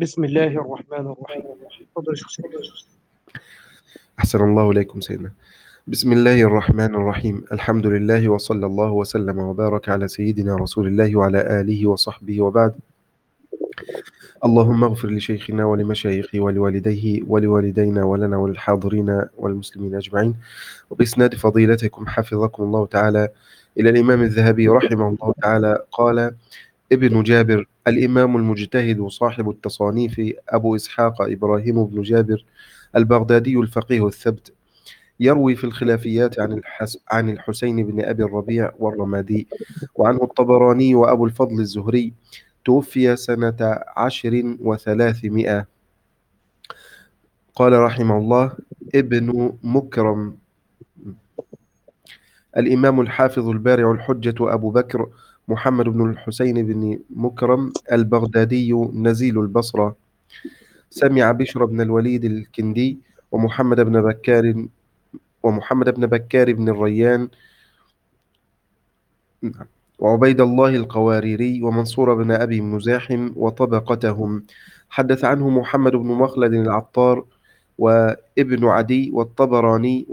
بسم الله الرحمن الرحيم. تفضل يا شيخ سيد. أحسن الله إليكم سيدنا. بسم الله الرحمن الرحيم. الحمد لله وصلى الله وسلم وبارك على سيدنا رسول الله وعلى آله وصحبه وبعد. اللهم اغفر لشيخنا ولمشايخه ولوالديه ولوالدينا ولنا وللحاضرين والمسلمين أجمعين. وبإسناد فضيلتكم حفظكم الله تعالى إلى الإمام الذهبي رحمه الله تعالى قال ابن جابر الإمام المجتهد صاحب التصانيف أبو إسحاق إبراهيم بن جابر البغدادي الفقيه الثبت يروي في الخلافيات عن الحسين بن أبي الربيع والرمادي، وعنه الطبراني وأبو الفضل الزهري، توفي سنة 10 و300. قال رحمه الله ابن مكرم الإمام الحافظ البارع الحجة أبو بكر محمد بن الحسين بن مكرم البغدادي نزيل البصرة، سمع بشر بن الوليد الكندي ومحمد بن بكار بن الريان وعبيد الله القواريري ومنصور بن أبي مزاحم وطبقتهم. حدث عنه محمد بن مخلد العطار وابن عدي والطبراني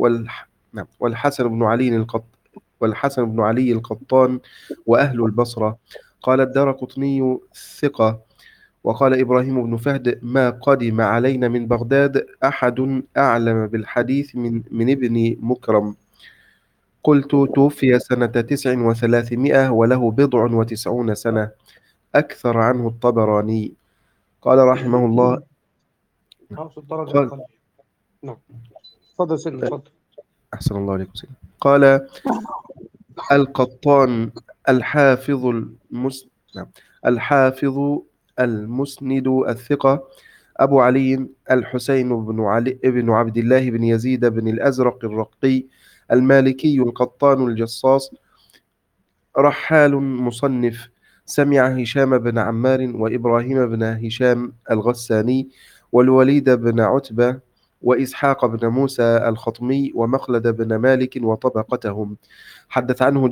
والحسن بن علي القطان وأهل البصرة. قال الدارقطني ثقة. وقال إبراهيم بن فهد ما قدم علينا من بغداد أحد أعلم بالحديث من ابن مكرم. قلت توفي سنة 9 و300 وله 90 سنة، أكثر عنه الطبراني. قال رحمه الله في الدرجة قال القلبية. نعم. تفضل سيدنا، تفضل. أحسن الله عليكم سيدنا. قال القطان الحافظ نعم. الحافظ المسند الثقة أبو علي الحسين بن علي بن عبد الله بن يزيد بن الأزرق الرقي المالكي القطان الجصاص، رحال مصنف، سمع هشام بن عمار وإبراهيم بن هشام الغساني والوليد بن عتبة وإسحاق بن موسى الخطمي ومخلد بن مالك وطبقتهم. حدث عنه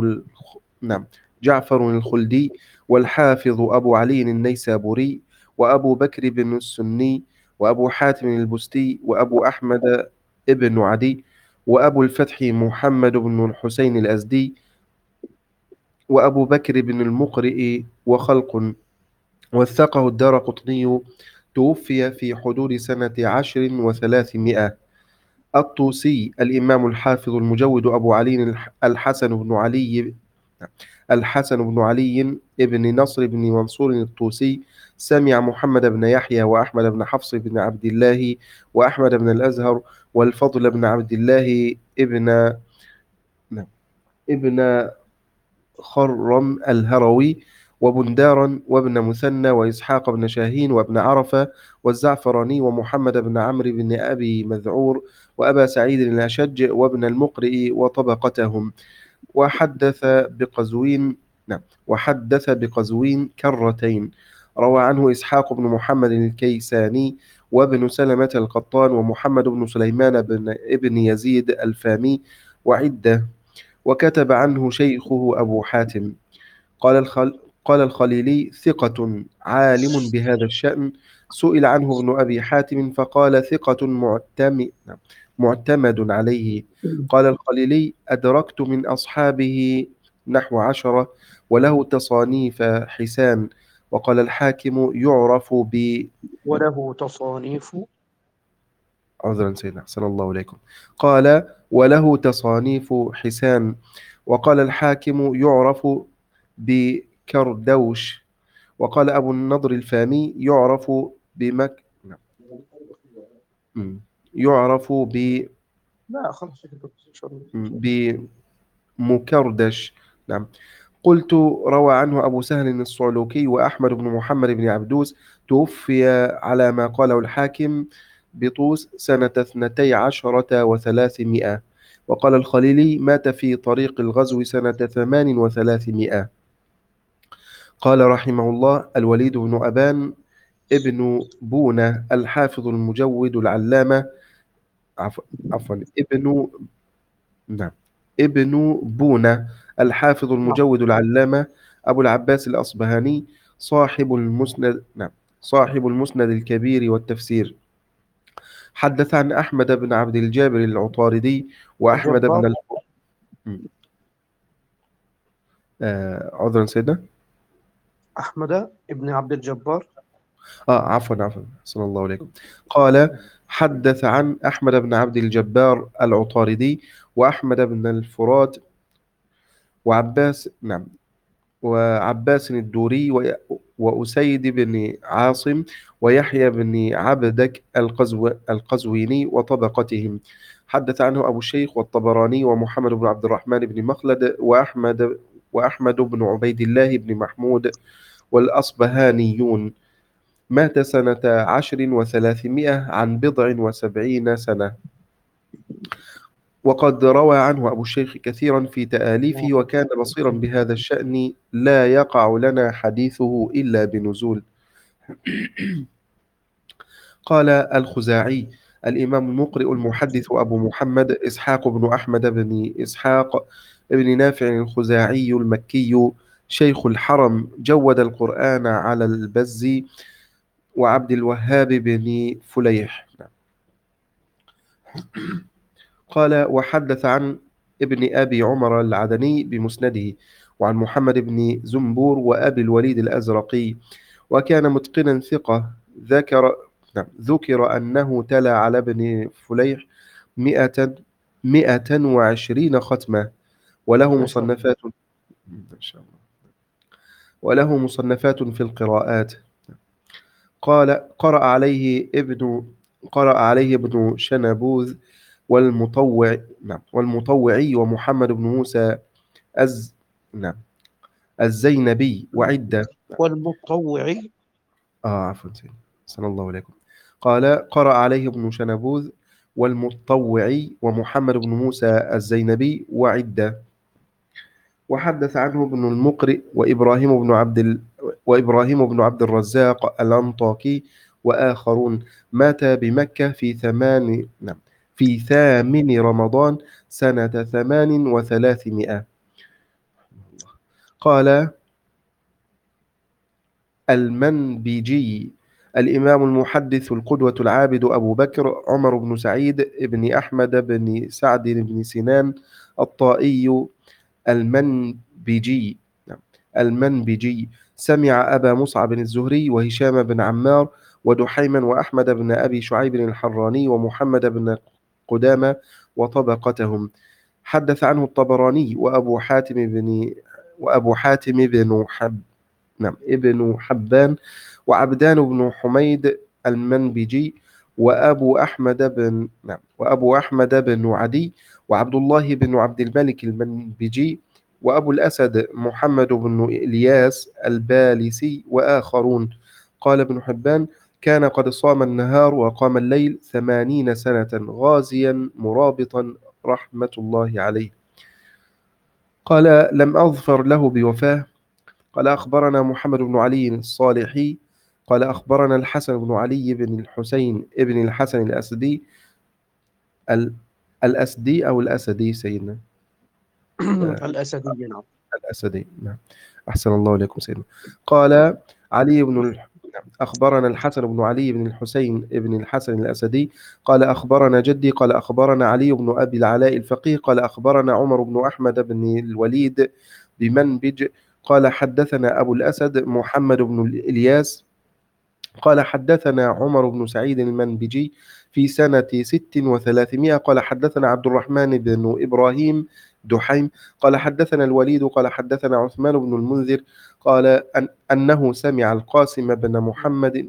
جعفر الخلدي والحافظ أبو علي النيسابوري وأبو بكر بن السني وأبو حاتم البستي وأبو أحمد ابن عدي وأبو الفتح محمد بن الحسين الأزدي وأبو بكر بن المقرئ وخلق. وثقه الدارقطني، توفي في حدود سنة 10 و300. الطوسي الإمام الحافظ المجود أبو علي الحسن بن علي ابن نصر بن منصور الطوسي، سمع محمد بن يحيى وأحمد بن حفص بن عبد الله وأحمد بن الأزهر والفضل بن عبد الله ابن خرم الهروي وبندارا وابن مثنى وإسحاق بن شاهين وابن عرفة والزعفراني ومحمد بن عمرو بن أبي مذعور وأبا سعيد الأشج وابن المقرئ وطبقتهم. وحدث بقزوين كرتين. روى عنه إسحاق بن محمد الكيساني وابن سلمة القطان ومحمد بن سليمان بن ابن يزيد الفامي وعدة. وكتب عنه شيخه أبو حاتم. قال الخليلي ثقة عالم بهذا الشأن. سئل عنه ابن أبي حاتم فقال ثقة معتمد عليه. قال الخليلي أدركت من أصحابه نحو 10 وله تصانيف حسان. وقال الحاكم يعرف وله تصانيف. عذرا سيدنا أحسن الله إليكم. قال وله تصانيف حسان. وقال الحاكم يعرف بكردوش. وقال أبو النضر الفامي يعرف يعرف لا خلاص كده إن شاء الله. بمكردش. نعم. قلت روى عنه أبو سهل الصعلوكي وأحمد بن محمد بن عبدوس، توفي على ما قاله الحاكم بطوس سنة 12 و300. وقال الخليلي مات في طريق الغزو سنة 8 و300. قال رحمه الله الوليد بن أبان ابن بونة الحافظ المجود العلامة عفوا ابن بونة الحافظ المجود العلامة أبو العباس الأصبهاني صاحب المسند الكبير والتفسير. حدث عن أحمد بن عبد الجابر العطاردي وأحمد بن الجبار. م. عذرا سيدنا. أحمد ابن عبد الجبار. عفوا صلى الله عليكم. قال حدث عن أحمد بن عبد الجبار العطاردي وأحمد بن الفرات وعباس وعباس الدوري وأسيد بن عاصم ويحيى بن عبدك القزويني وطبقتهم. حدث عنه أبو الشيخ والطبراني ومحمد بن عبد الرحمن بن مخلد وأحمد بن عبيد الله بن محمود والأصبهانيون. مات سنة 10 و300 عن 70 سنة. وقد روى عنه أبو الشيخ كثيرا في تآليفه وكان بصيرا بهذا الشأن لا يقع لنا حديثه إلا بنزول. قال الخزاعي الإمام المقرئ المحدث أبو محمد إسحاق بن أحمد بن إسحاق بن نافع الخزاعي المكي شيخ الحرم جود القرآن على البزي وعبد الوهاب بن فليح. قال وحدث عن ابن أبي عمر العدني بمسنده وعن محمد بن زنبور وأبي الوليد الأزرقي وكان متقنا ثقة. ذكر أنه تلا على ابن فليح 120 ختمة وله ما شاء الله. مصنفات ما شاء الله. وله مصنفات في القراءات. قال قرأ عليه ابن شنبوذ والمطوعي ومحمد بن موسى الز نعم الزينبي وعدة. والمطوعي. عفوا سيدي. صلى الله عليكم. قال قرأ عليه ابن شنبوذ والمطوعي ومحمد بن موسى الزينبي وعدة. وحدث عنه ابن المقرئ وإبراهيم بن عبد الرزاق الأنطاكي وآخرون. مات بمكة في 8 رمضان سنة 38. قال المنبجي الإمام المحدث القدوة العابد أبو بكر عمر بن سعيد بن أحمد بن سعد بن سنان الطائي المنبجي المنبجي سمع أبا مصعب الزهري وهشام بن عمار ودحيما وأحمد بن أبي شعيب الحراني ومحمد بن قدامة وطبقتهم. حدث عنه الطبراني وأبو حاتم بن ابن حبان وعبدان بن حميد المنبجي وأبو أحمد بن عدي وعبد الله بن عبد الملك المنبجي وأبو الأسد محمد بن إلياس البالسي وآخرون. قال ابن حبان كان قد صام النهار وقام الليل 80 سنة غازيا مرابطا رحمة الله عليه. قال لم أظفر له بوفاه. قال أخبرنا محمد بن علي الصالحي قال أخبرنا الحسن بن علي بن الحسين ابن الحسن الأسدي الأسدي أو الأسدي سيدنا الأسدي. نعم. الأسدي. نعم. أحسن الله إليكم سيدنا. قال علي بن أخبرنا الحسن بن علي بن الحسين ابن الحسن الأسدي قال أخبرنا جدي قال أخبرنا علي بن أبي العلاء الفقيه قال أخبرنا عمر بن أحمد بن الوليد بمنبج قال حدثنا أبو الأسد محمد بن الإلياس قال حدثنا عمر بن سعيد المنبجي في سنة 36 قال حدثنا عبد الرحمن بن إبراهيم دحيم قال حدثنا الوليد قال حدثنا عثمان بن المنذر قال أنه سمع القاسم بن محمد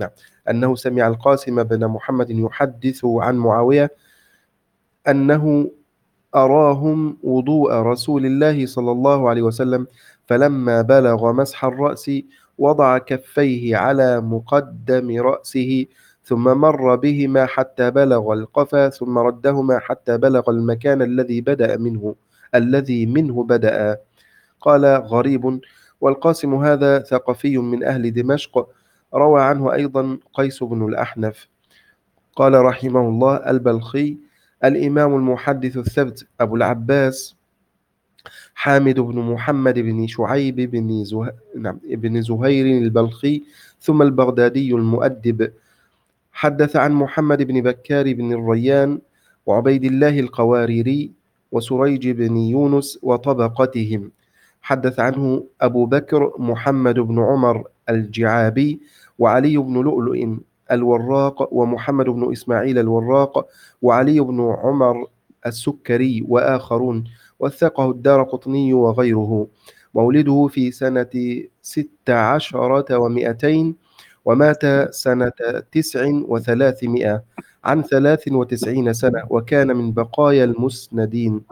يحدث عن معاوية أنه أراهم وضوء رسول الله صلى الله عليه وسلم فلما بلغ مسح الرأس وضع كفيه على مقدم رأسه ثم مر بهما حتى بلغ القفا ثم ردهما حتى بلغ المكان الذي منه بدأ. قال غريب والقاسم هذا ثقفي من أهل دمشق. روى عنه أيضا قيس بن الأحنف. قال رحمه الله البلخي الإمام المحدث الثبت أبو العباس حامد بن محمد بن شعيب بن زهير البلخي ثم البغدادي المؤدب. حدث عن محمد بن بكار بن الريان وعبيد الله القواريري وسريج بن يونس وطبقتهم. حدث عنه أبو بكر محمد بن عمر الجعابي وعلي بن لؤلؤ الوراق ومحمد بن إسماعيل الوراق وعلي بن عمر السكري وآخرون، وثقه الدارقطني وغيره. مولده في سنة 16 و200، ومات سنة 9 و300 عن 93 سنة، وكان من بقايا المسندين.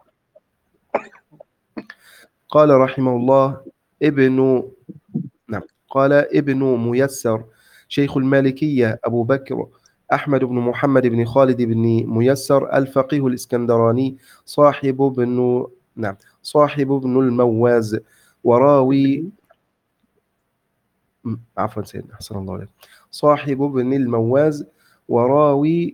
قال رحمه الله قال ابن ميسر شيخ المالكية أبو بكر أحمد بن محمد بن خالد بن ميسر الفقيه الإسكندراني، صاحب ابن المواز وراوي عفوا سيدنا، أحسن الله عليك. صاحب ابن المواز وراوي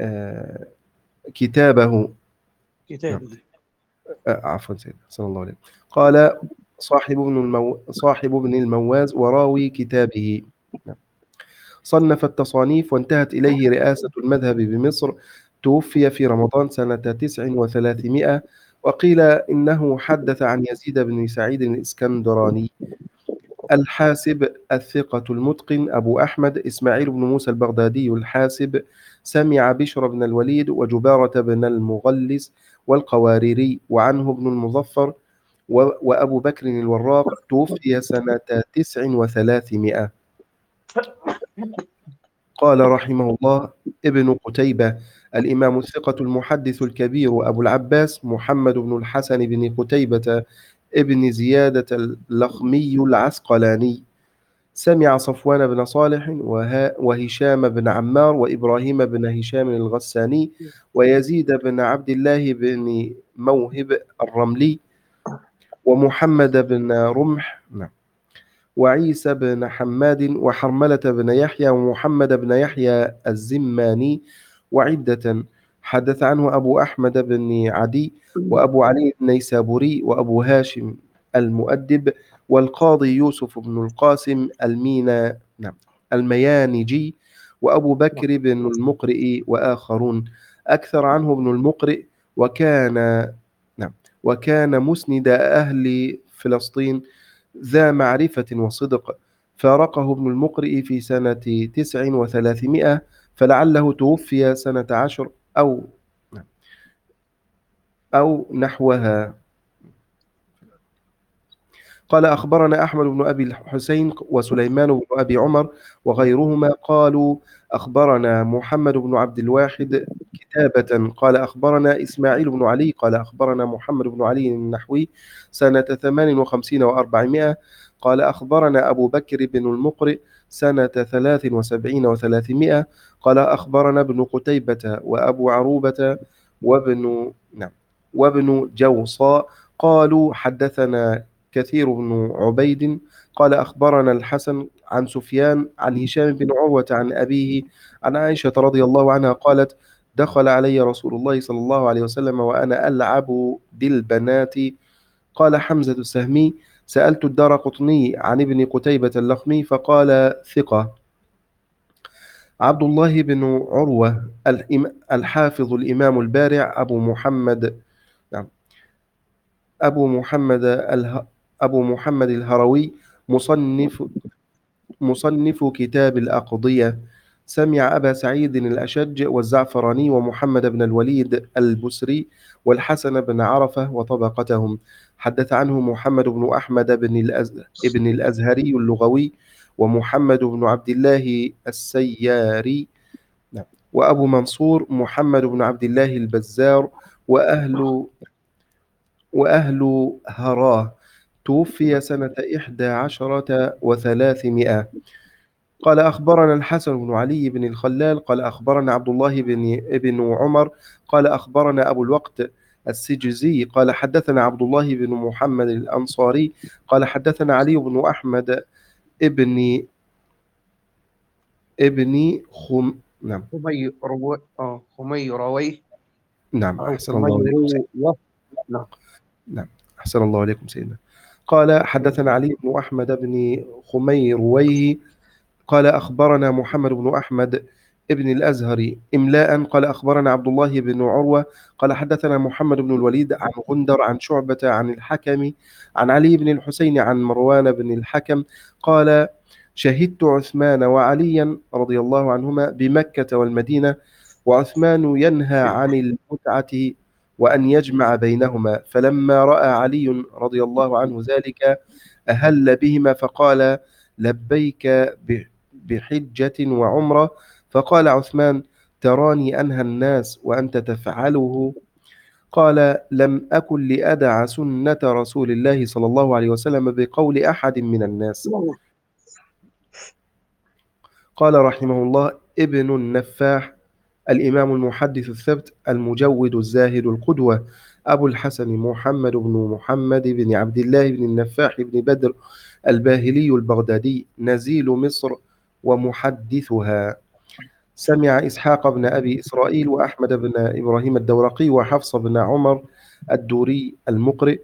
كتابه. كتابه. عفوا سيدنا، أحسن الله عليك. قال صاحب ابن المواز وراوي كتابه. صنف التصانيف وانتهت إليه رئاسة المذهب بمصر. توفي في رمضان سنة 9 و300. وقيل إنه حدث عن يزيد بن سعيد الإسكندراني. الحاسب الثقة المتقن أبو أحمد إسماعيل بن موسى البغدادي الحاسب، سمع بشر بن الوليد وجبارة بن المغلس والقواريري وعنه ابن المظفر وأبو بكر الوراق. توفي سنة 9 و300. قال رحمه الله ابن قتيبة الإمام الثقة المحدث الكبير أبو العباس محمد بن الحسن بن قتيبة ابن زيادة اللخمي العسقلاني، سمع صفوان بن صالح وهشام بن عمار وإبراهيم بن هشام الغساني ويزيد بن عبد الله بن موهب الرملي ومحمد بن رمح وعيسى بن حماد وحرملة بن يحيى ومحمد بن يحيى الزماني وعدة. حدث عنه أبو أحمد بن عدي وأبو علي النيسابوري وأبو هاشم المؤدب والقاضي يوسف بن القاسم الميانجي وأبو بكر بن المقرئ وآخرون. أكثر عنه ابن المقرئ وكان مسند أهل فلسطين ذا معرفة وصدق. فارقه ابن المقرئ في سنة 9 و300، فلعله توفي سنة 10 أو نحوها. قال أخبرنا أحمد بن أبي الحسين وسليمان بن أبي عمر وغيرهما قالوا أخبرنا محمد بن عبد الواحد كتابة قال أخبرنا إسماعيل بن علي قال أخبرنا محمد بن علي النحوي سنة 58 و400. قال أخبرنا أبو بكر بن المقرئ سنة 73 و300. قال أخبرنا ابن قتيبة وأبو عروبة وابن جوصاء قالوا حدثنا كثير بن عبيد قال أخبرنا الحسن عن سفيان عن هشام بن عروة عن أبيه عن عائشة رضي الله عنها قالت دخل علي رسول الله صلى الله عليه وسلم وأنا ألعب بالبنات. قال حمزة السهمي سألت الدارقطني عن ابن قتيبة اللخمي فقال ثقة. عبد الله بن عروة الحافظ الإمام البارع أبو محمد الهروي مصنف كتاب الأقضية، سمع أبا سعيد الأشج والزعفراني ومحمد بن الوليد البسري والحسن بن عرفة وطبقتهم. حدث عنه محمد بن أحمد بن الأزهري اللغوي ومحمد بن عبد الله السياري وأبو منصور محمد بن عبد الله البزار وأهل هراه. توفي سنة 11 و300. قال أخبرنا الحسن بن علي بن الخلال قال أخبرنا عبد الله بن عمر قال أخبرنا أبو الوقت السجزي قال حدثنا عبد الله بن محمد الأنصاري قال حدثنا علي بن أحمد ابن خميروي. نعم أو أحسن الله عليكم. خميروي. نعم. نعم أحسن الله عليكم سيدنا. قال حدثنا علي بن أحمد بن خميرويه قال أخبرنا محمد بن أحمد ابن الأزهري إملاء قال أخبرنا عبد الله بن عروة قال حدثنا محمد بن الوليد عن غندر عن شعبة عن الحكم عن علي بن الحسين عن مروان بن الحكم قال شهدت عثمان وعليا رضي الله عنهما بمكة والمدينة، وعثمان ينهى عن المتعة وأن يجمع بينهما، فلما رأى علي رضي الله عنه ذلك أهل بهما فقال لبيك بحجة وعمرة. فقال عثمان تراني أنهى الناس وأنت تفعله؟ قال لم أكن لأدع سنة رسول الله صلى الله عليه وسلم بقول أحد من الناس. قال رحمه الله ابن النفاح الإمام المحدث الثبت المجود الزاهد القدوة أبو الحسن محمد بن عبد الله بن النفاح بن بدر الباهلي البغدادي نزيل مصر ومحدثها. سمع إسحاق بن أبي إسرائيل وأحمد بن إبراهيم الدورقي وحفص بن عمر الدوري المقرئ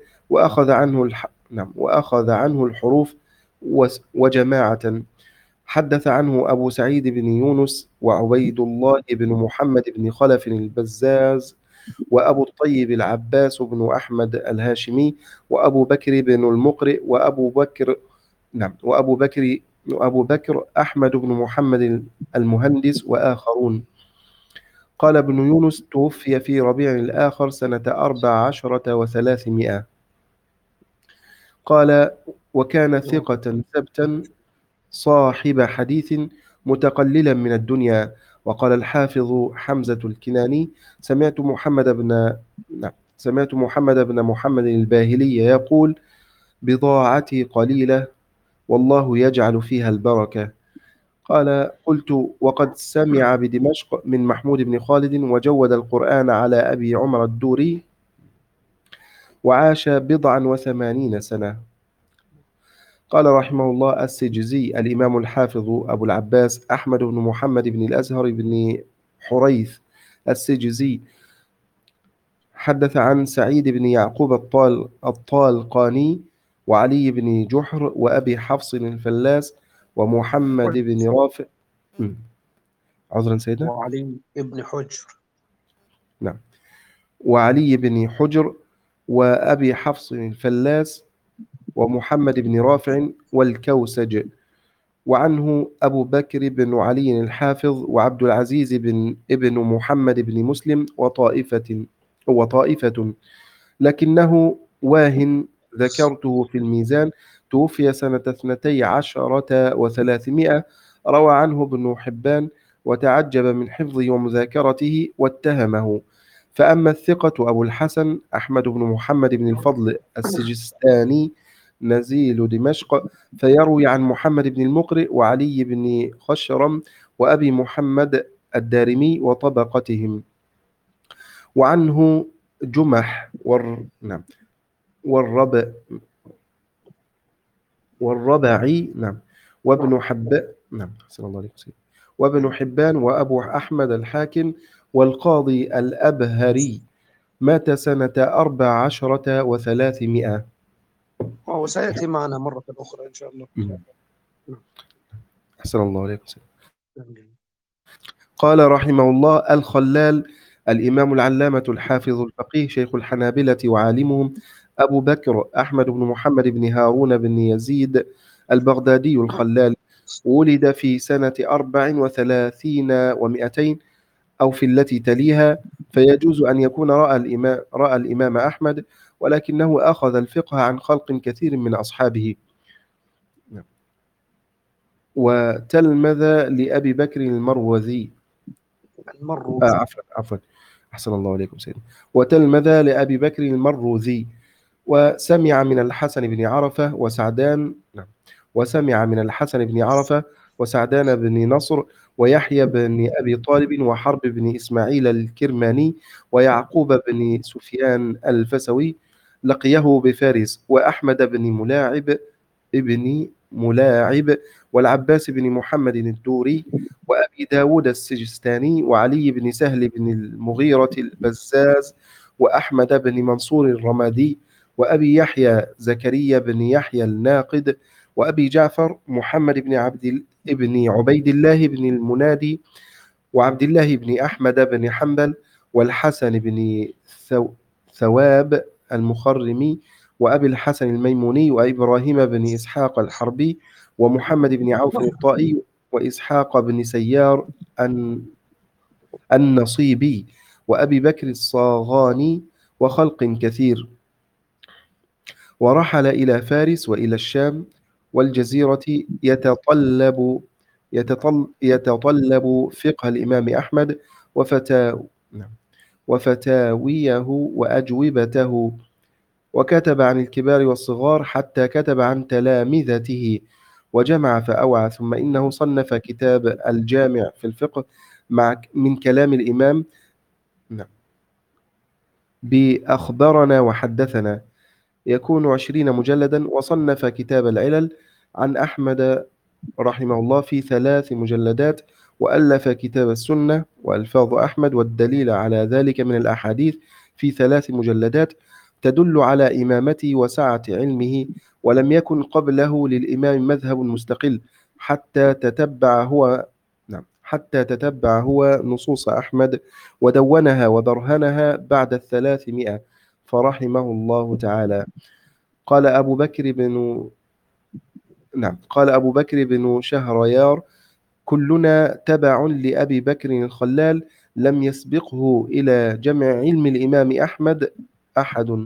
وأخذ عنه الحروف وجماعة. حدث عنه أبو سعيد بن يونس وعبيد الله بن محمد بن خلف البزاز وأبو الطيب العباس بن أحمد الهاشمي وأبو بكر بن المقرئ وأبو بكر أحمد بن محمد المهندس وآخرون. قال ابن يونس توفي في ربيع الآخر سنة 14 و300. قال وكان ثقة ثبتا صاحب حديث متقللا من الدنيا. وقال الحافظ حمزة الكناني سمعت محمد بن محمد الباهلي يقول بضاعتي قليلة والله يجعل فيها البركة. قال قلت وقد سمع بدمشق من محمود بن خالد وجود القرآن على أبي عمر الدوري وعاش 89 سنة. قال رحمه الله السجزي الإمام الحافظ أبو العباس أحمد بن محمد بن الأزهر بن حريث السجزي حدث عن سعيد بن يعقوب الطالقاني وعلي بن جحر وأبي حفص الفلاس ومحمد بن رافع عذرا سيدنا وعلي بن حجر. نعم وعلي بن حجر وأبي حفص الفلاس ومحمد بن رافع والكوسج. وعنه أبو بكر بن علي الحافظ وعبد العزيز بن ابن محمد بن مسلم وطائفة لكنه واهن ذكرته في الميزان توفي سنة 12 و300. روى عنه ابن حبان وتعجب من حفظه ومذاكرته واتهمه. فأما الثقة أبو الحسن أحمد بن محمد بن الفضل السجستاني نزيل دمشق فيروي عن محمد بن المقرئ وعلي بن خشرم وأبي محمد الدارمي وطبقتهم. وعنه جمح والربعي وابن حبان صلى الله عليه وسلم وابن حبان وأبو أحمد الحاكم والقاضي الأبهري مات سنة 14 و300. وسيأتي معنا مرة أخرى إن شاء الله. أحسن الله عليكم. قال رحمه الله الخلال الإمام العلامة الحافظ الفقيه شيخ الحنابلة وعالمهم أبو بكر أحمد بن محمد بن هارون بن يزيد البغدادي الخلال ولد في سنة 34 و200 أو في التي تليها، فيجوز أن يكون رأى الإمام أحمد، ولكنه أخذ الفقه عن خلق كثير من أصحابه. وتلمذ لأبي بكر المروزي عفوا أحسن الله عليكم سيدنا. وتلمذ لأبي بكر المروزي وسمع من الحسن بن عرفة وسعدان بن نصر ويحيى بن أبي طالب وحرب بن إسماعيل الكرماني ويعقوب بن سفيان الفسوي لقيه بفارس وأحمد بن ملاعب والعباس بن محمد الدوري وأبي داود السجستاني وعلي بن سهل بن المغيرة البزاز وأحمد بن منصور الرمادي وأبي يحيى زكريا بن يحيى الناقد، وأبي جعفر محمد بن عبيد الله بن المنادي، وعبد الله بن أحمد بن حنبل، والحسن بن ثواب المخرمي، وأبي الحسن الميموني، وإبراهيم بن إسحاق الحربي، ومحمد بن عوف الطائي، وإسحاق بن سيار النصيبي، وأبي بكر الصاغاني، وخلق كثير. ورحل إلى فارس وإلى الشام والجزيرة يتطلب فقه الإمام أحمد وفتاويه وأجوبته، وكتب عن الكبار والصغار حتى كتب عن تلامذته، وجمع فأوعى. ثم إنه صنف كتاب الجامع في الفقه من كلام الإمام بأخبرنا وحدثنا، يكون 20 مجلدا. وصنف كتاب العلل عن أحمد رحمه الله في 3 مجلدات. وألف كتاب السنة وألفاظ أحمد والدليل على ذلك من الأحاديث في 3 مجلدات تدل على إمامته وسعة علمه. ولم يكن قبله للإمام مذهب مستقل حتى تتبع هو نصوص أحمد ودونها وبرهنها بعد 300، فرحمه الله تعالى. قال أبو بكر بن شهريار: كلنا تبع لأبي بكر الخلال، لم يسبقه إلى جمع علم الإمام أحمد أحد.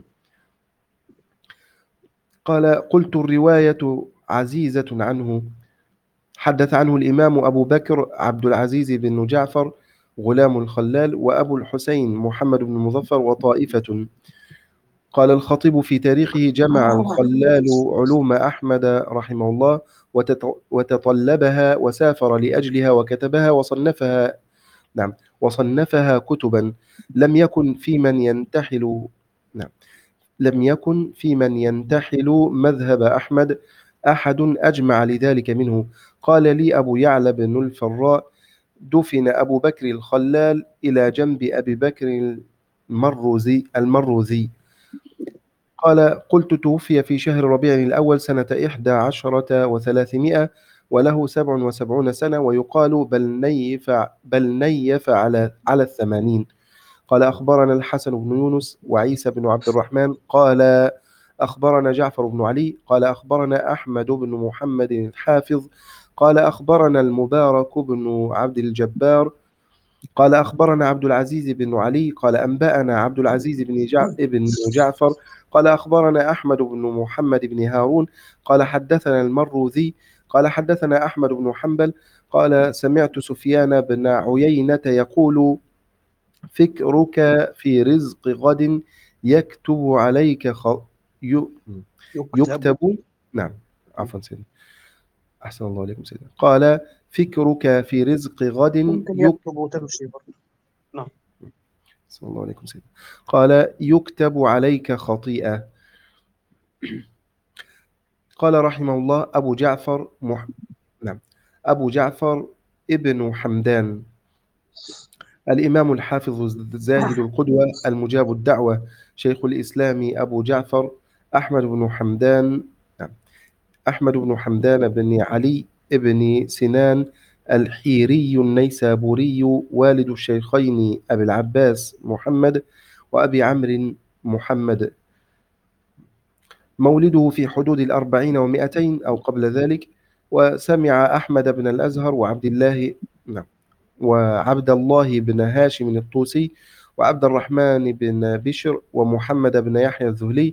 قال: قلت: الرواية عزيزة عنه. حدث عنه الإمام أبو بكر عبد العزيز بن جعفر غلام الخلال، وأبو الحسين محمد بن المظفر، وطائفة. قال الخطيب في تاريخه: جمع الخلال علوم أحمد رحمه الله وتطلبها وسافر لأجلها وكتبها وصنفها كتبا. لم يكن في من ينتحل مذهب أحمد أحد أجمع لذلك منه. قال لي أبو يعلى بن الفراء: دفن أبو بكر الخلال إلى جنب أبي بكر المروزي. قال: قلت: توفي في شهر ربيع الأول سنة 11 و300، وله 77 سنة، ويقال بل نيف على 80. قال: أخبرنا الحسن بن يونس وعيسى بن عبد الرحمن قال: أخبرنا جعفر بن علي قال: أخبرنا أحمد بن محمد الحافظ قال: أخبرنا المبارك بن عبد الجبار قال: أخبرنا عبد العزيز بن علي قال: أنبأنا عبد العزيز بن جعفر قال: أخبرنا أحمد بن محمد بن هارون قال: حدثنا المروذي قال: حدثنا أحمد بن حنبل قال: سمعت سفيان بن عيينة يقول: فكرك في رزق غد يكتب عليك يكتب. نعم، عفوا سيدي، أحسن الله عليكم سيدي. قال: فكرك في رزق غد ممكن يكتب وتمشي برضه. نعم. أحسن الله عليكم سيدي. قال: يكتب عليك خطيئة. قال رحمه الله: أبو جعفر ابن حمدان، الإمام الحافظ الزاهد القدوة المجاب الدعوة، شيخ الإسلام أبو جعفر أحمد بن حمدان بن علي ابن سنان الحيري النيسابوري، والد الشيخين أبي العباس محمد وأبي عمرو محمد. مولده في حدود 40 و200 أو قبل ذلك. وسمع أحمد بن الأزهر وعبد الله بن هاشم الطوسي وعبد الرحمن بن بشر ومحمد بن يحيى الذهلي،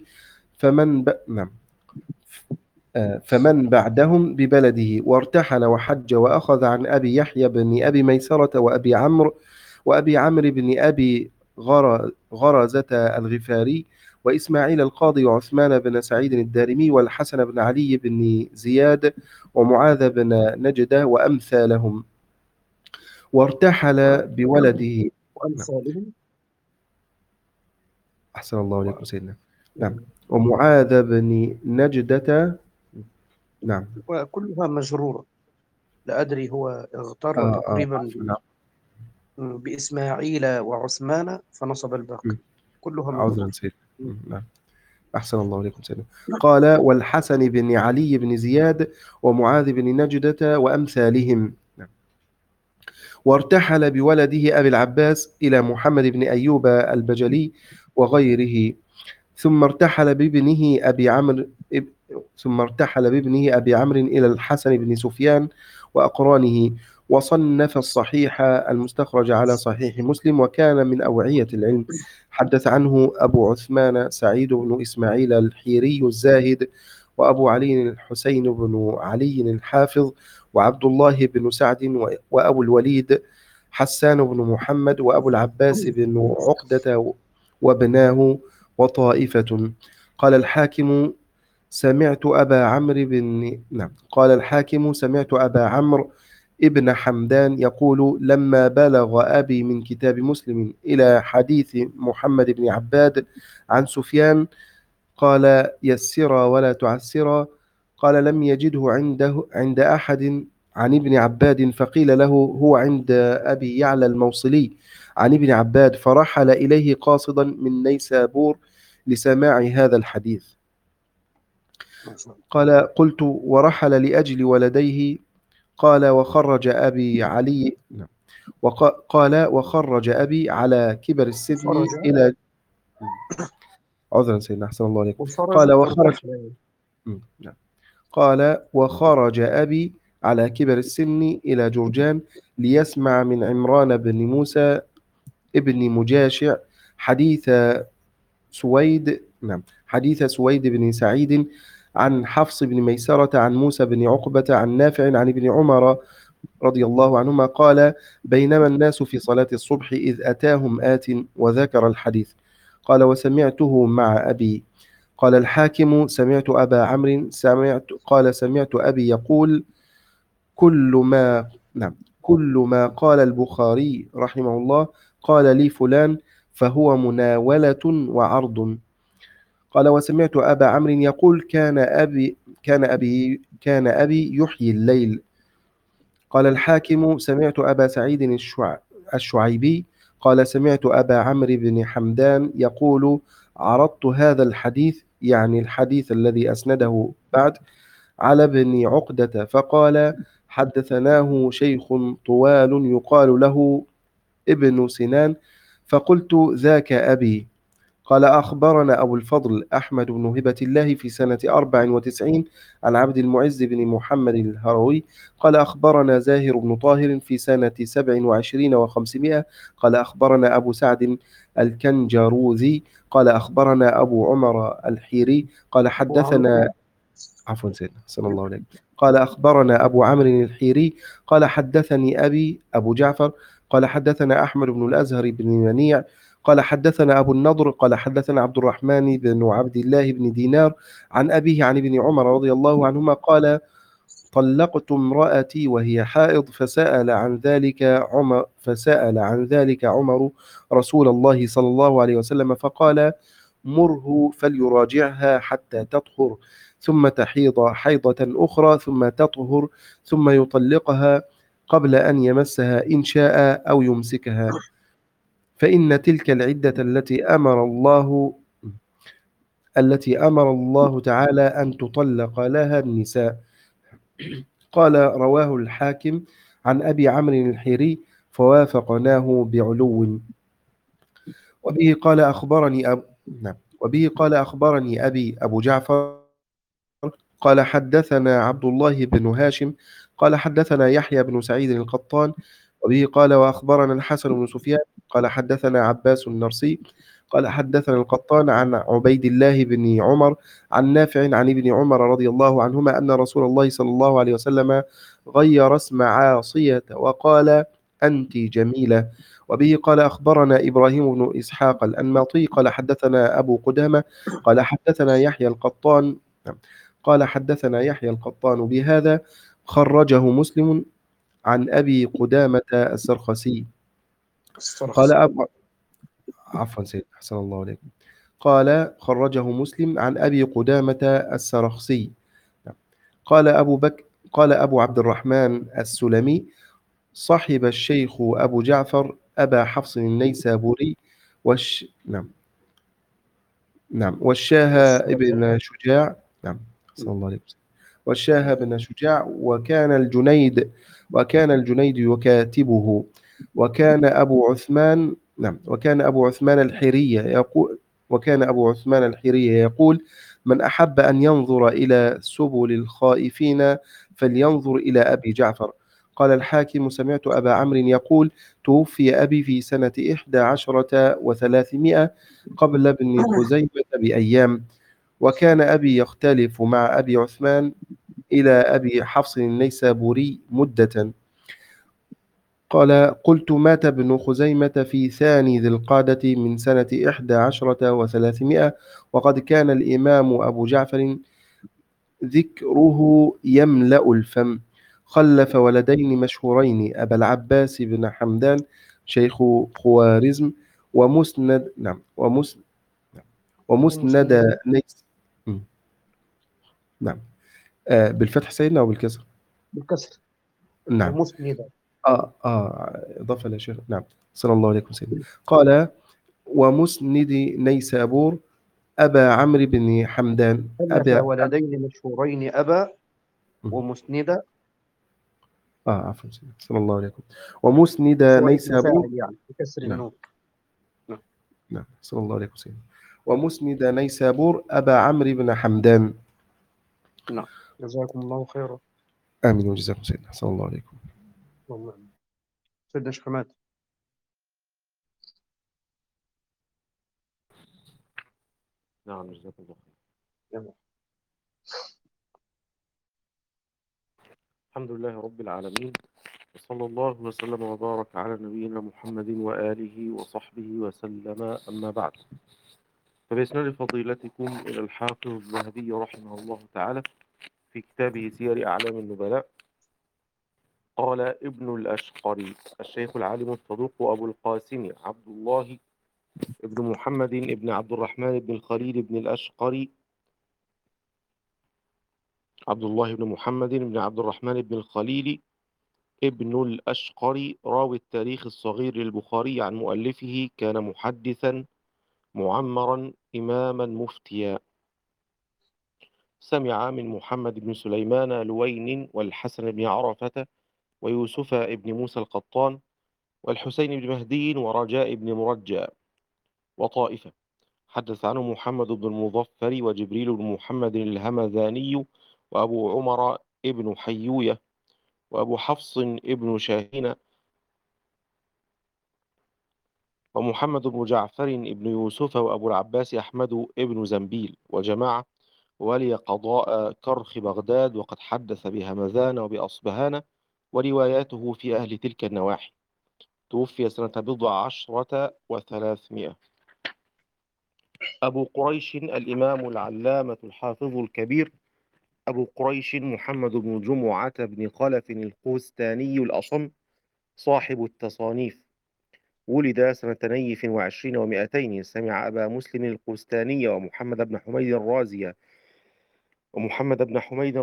فمن بعدهم ببلده. وارتحل وحج وأخذ عن أبي يحيى بن أبي ميسرة وأبي عمرو بن أبي غرزة الغفاري، وإسماعيل القاضي، وعثمان بن سعيد الدارمي، والحسن بن علي بن زياد، ومعاذ بن نجدة وأمثالهم. وارتحل بولده. وأمثالهم. أحسن الله عليكم سيدنا. نعم. ومعاذ بن نجدة. نعم. وكلها مجرورة، لا أدري هو اغتر تقريبا بإسماعيل وعثمان فنصب الباقي. كلها عذرا مجرورة. سيدنا. نعم. أحسن الله إليكم سيدنا. قال والحسن بن علي بن زياد ومعاذ بن نجدة وأمثالهم. وارتحل بولده أبي العباس إلى محمد بن أيوب البجلي وغيره. ثم ارتحل بابنه أبي عمرو ثم ارتحل بابنه أبي عمرو إلى الحسن بن سفيان وأقرانه. وصنف الصحيح المستخرج على صحيح مسلم، وكان من أوعية العلم. حدث عنه أبو عثمان سعيد بن إسماعيل الحيري الزاهد، وأبو علي الحسين بن علي الحافظ، وعبد الله بن سعد، وأبو الوليد حسان بن محمد، وأبو العباس بن عقدة وابناه وطائفة. قال الحاكم سمعت أبا عمرو بن قال الحاكم سمعت أبا عمرو ابن حمدان يقول لما بلغ أبي من كتاب مسلم إلى حديث محمد بن عباد عن سفيان قال يسرا ولا تعسرا. قال لم يجده عند أحد عن ابن عباد، فقيل له هو عند أبي يعلى الموصلي عن ابن عباد، فرحل إليه قاصدا من نيسابور لسماع هذا الحديث. قال قلت ورحل لأجل ولديه. قال وخرج أبي علي قال وخرج أبي على كبر السن إلى عذرا سيدنا أحسن الله عليك. قال وخرج قال وخرج أبي على كبر السن إلى جرجان ليسمع من عمران بن موسى ابن مجاشع حديث سويد بن سعيد عن حفص بن ميسرة عن موسى بن عقبة عن نافع عن ابن عمر رضي الله عنهما قال بينما الناس في صلاة الصبح إذ أتاهم آت وذكر الحديث. قال وسمعته مع أبي. قال الحاكم سمعت أبا عمرو سمعت أبي يقول كل ما قال البخاري رحمه الله قال لي فلان فهو مناولة وعرض. قال وسمعت أبا عمرو يقول كان أبي يحيي الليل. قال الحاكم سمعت أبا سعيد الشعيبي قال سمعت أبا عمرو بن حمدان يقول عرضت هذا الحديث، يعني الحديث الذي أسنده بعد، على ابن عقدة، فقال حدثناه شيخ طوال يقال له ابن سنان، فقلت ذاك أبي. قال أخبرنا أبو الفضل أحمد بن هبة الله في سنة 94 عن عبد المعز بن محمد الهروي. قال أخبرنا زاهر بن طاهر في سنة 27 و500. قال أخبرنا أبو سعد الكنجروذي قال أخبرنا أبو عمر الحيري قال حدثنا عفوا سيدنا صلى الله عليه. قال أخبرنا أبو عمرو الحيري قال حدثني أبي أبو جعفر قال حدثنا أحمد بن الأزهر بن منيع قال حدثنا أبو النضر قال حدثنا عبد الرحمن بن عبد الله بن دينار عن أبيه عن ابن عمر رضي الله عنهما قال طلقت امرأتي وهي حائض، فسأل عن ذلك عمر رسول الله صلى الله عليه وسلم فقال مره فليراجعها حتى تطهر، ثم تحيض حيضة أخرى، ثم تطهر، ثم يطلقها قبل أن يمسها إن شاء أو يمسكها، فإن تلك العدة التي أمر الله تعالى أن تطلق لها النساء. قال رواه الحاكم عن أبي عمرو الحيري فوافقناه بعلو. وبه قال أخبرني أبي أبو جعفر قال حدثنا عبد الله بن هاشم قال حدثنا يحيى بن سعيد القطان. وبه قال وأخبرنا الحسن بن سفيان قال حدثنا عباس النرسي قال حدثنا القطان عن عبيد الله بن عمر عن نافع عن ابن عمر رضي الله عنهما أن رسول الله صلى الله عليه وسلم غير اسم عاصية وقال أنت جميلة. وبه قال أخبرنا إبراهيم بن إسحاق الأنماطي قال حدثنا أبو قدامة قال حدثنا يحيى القطان بهذا خرجه مسلم عن أبي قدامة السرخسي قال عفوا سيد أحسن الله عليكم. قال خرجه مسلم عن أبي قدامة السرخسي قال أبو عبد الرحمن السلمي صاحب الشيخ أبو جعفر أبا حفص النيسابوري نعم. والشاه ابن شجاع. نعم. صلى الله عليه وسلم. والشاه بن شجاع وكان الجنيد يكاتبه. وكان أبو عثمان نعم وكان أبو عثمان الحيري يقول من أحب أن ينظر إلى سبل الخائفين فلينظر إلى أبي جعفر. قال الحاكم: سمعت أبا عمرو يقول: توفي أبي في سنة 11 و300 قبل ابن خزيمة بأيام. وكان أبي يختلف مع أبي عثمان إلى أبي حفص النيسابوري مدة. قلت: مات ابن خزيمة في ثاني ذي القعدة من سنة 11 و300، وقد كان الإمام أبو جعفر ذكره يملأ الفم. خلف ولدين مشهورين: أبا العباس بن حمدان شيخ خوارزم، ومسند نعم ومسند نيس. نعم. بالفتح سيدنا أو بالكسر؟ بالكسر. نعم. ومسند. إضافة إلى شيخ. نعم. صلى الله عليه وسلم. قال: ومسند نيسابور أبا عمرو بن حمدان خلف ولدين مشهورين أبا ومسند. عفوا صلى الله عليه وسلم. ومسند هو اسم نيسابور. فاعل يعني بكسر نعم. النون. نعم. صلى الله عليه وسلم. ومسند نيسابور أبا عمرو بن حمدان. نعم. جزاكم الله خيرا. آمين وجزاكم سيدنا. صلى الله عليكم. سيدنا شيخ حماد. نعم جزاكم الله خير. الحمد لله رب العالمين، وصلى الله وسلم وبارك على نبينا محمد وآله وصحبه وسلم، أما بعد. فبإسناد فضيلتكم إلى الحافظ الذهبي رحمه الله تعالى في كتابه سير أعلام النبلاء، قال ابن الأشقري الشيخ العالم الصدوق أبو القاسم عبد الله ابن محمد ابن عبد الرحمن بن الخليل بن الأشقري، عبد الله بن محمد بن عبد الرحمن بن الخليل ابن الأشقري، راوي التاريخ الصغير للبخاري عن مؤلفه، كان محدثا معمرا إماما مفتيا. سمع من محمد بن سليمان لوين والحسن بن عرفة ويوسف بن موسى القطان والحسين بن مهدي ورجاء بن مرجى وطائفة. حدث عنه محمد بن المظفر وجبريل بن محمد الهمذاني وأبو عمر ابن حيوية وأبو حفص ابن شاهين ومحمد بن جعفر ابن يوسف وأبو العباس أحمد ابن زنبيل وجماعة، ولي قضاء كرخ بغداد، وقد حدث بهمذان وبأصبهان، ورواياته في أهل تلك النواحي. توفي سنة 11 و300. أبو قريش الإمام العلامة الحافظ الكبير أبو قريش محمد بن جمعة بن خلف القوستاني الأصم صاحب التصانيف، ولد سنة نيف 20 و200. سمع أبا مسلم القوستاني ومحمد بن حميد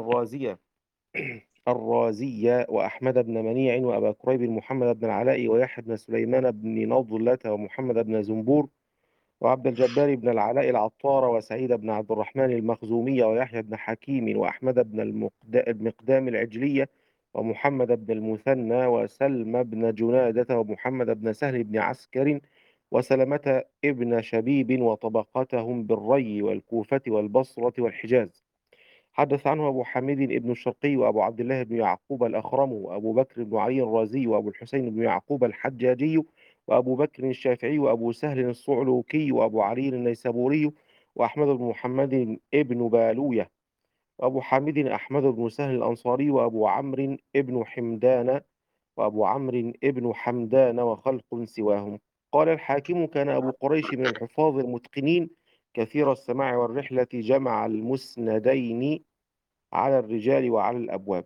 الرازية وأحمد بن منيع وأبا كريب محمد بن العلاء ويحيى بن سليمان بن نضلة ومحمد بن زنبور وعبد الجبار بن العلاء العطار وسعيد بن عبد الرحمن المخزومي ويحيى بن حكيم وأحمد بن المقدام العجلية ومحمد بن المثنى وسلم بن جنادة ومحمد بن سهل بن عسكر وسلمة ابن شبيب وطبقتهم بالري والكوفة والبصرة والحجاز. حدث عنه أبو حميد ابن الشرقي وأبو عبد الله بن يعقوب الأخرم وأبو بكر بن علي الرازي وأبو الحسين بن يعقوب الحجاجي وأبو بكر الشافعي وأبو سهل الصعلوكي وأبو علي النيسابوري وأحمد بن محمد ابن بالوية وأبو حامد أحمد بن سهل الأنصاري وأبو عمرو ابن حمدان وأبو عمرو ابن حمدان وخلق سواهم. قال الحاكم: كان أبو قريش من الحفاظ المتقنين كثير السماع والرحلة، جمع المسندين على الرجال وعلى الأبواب.